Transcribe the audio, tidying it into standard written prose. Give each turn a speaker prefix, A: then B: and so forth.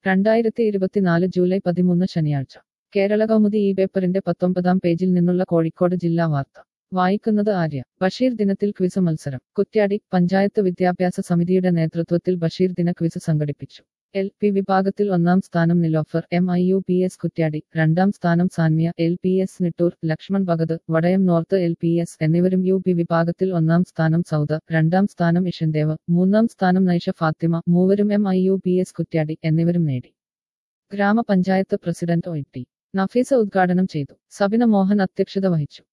A: 2024 July 13 ശനിയാഴ്ച കേരളകൗമുദി ഈ പേപ്പറിന്റെ 19-ാം പേജിൽ നിന്നുള്ള കോഴിക്കോട് ജില്ലാ വാർത്ത വായിക്കുന്നത് ആര്യ. ബഷീർ ദിനത്തിൽ ക്വിസ് മത്സരം. കുറ്റ്യാടി പഞ്ചായത്ത് വിദ്യാഭ്യാസ സമിതിയുടെ നേതൃത്വത്തിൽ ബഷീർ ദിന ക്വിസ് സംഘടിപ്പിച്ചു. LP വിഭാഗത്തിൽ 1-ാം സ്ഥാനം നിലോഫർ MIUPS കുറ്റ്യാടി, 2-ാം സ്ഥാനം Sanmiya LPS Nittoor, Lakshman Bhagat Vadayam north LPS എന്നിവരും UP വിഭാഗത്തിൽ 1-ാം സ്ഥാനം സൗദ, 2-ാം സ്ഥാനം ഇഷൻദേവ്, 3-ാം സ്ഥാനം നൈഷ ഫാത്തിമ, മൂവരും MIUPS കുറ്റ്യാടി എന്നിവരും നേടി. ഗ്രാമപഞ്ചായത്ത് പ്രസിഡന്റ് OT നഫീസ ഉദ്ഘാടനം ചെയ്തു. സബിന മോഹൻ അധ്യക്ഷത വഹിച്ചു.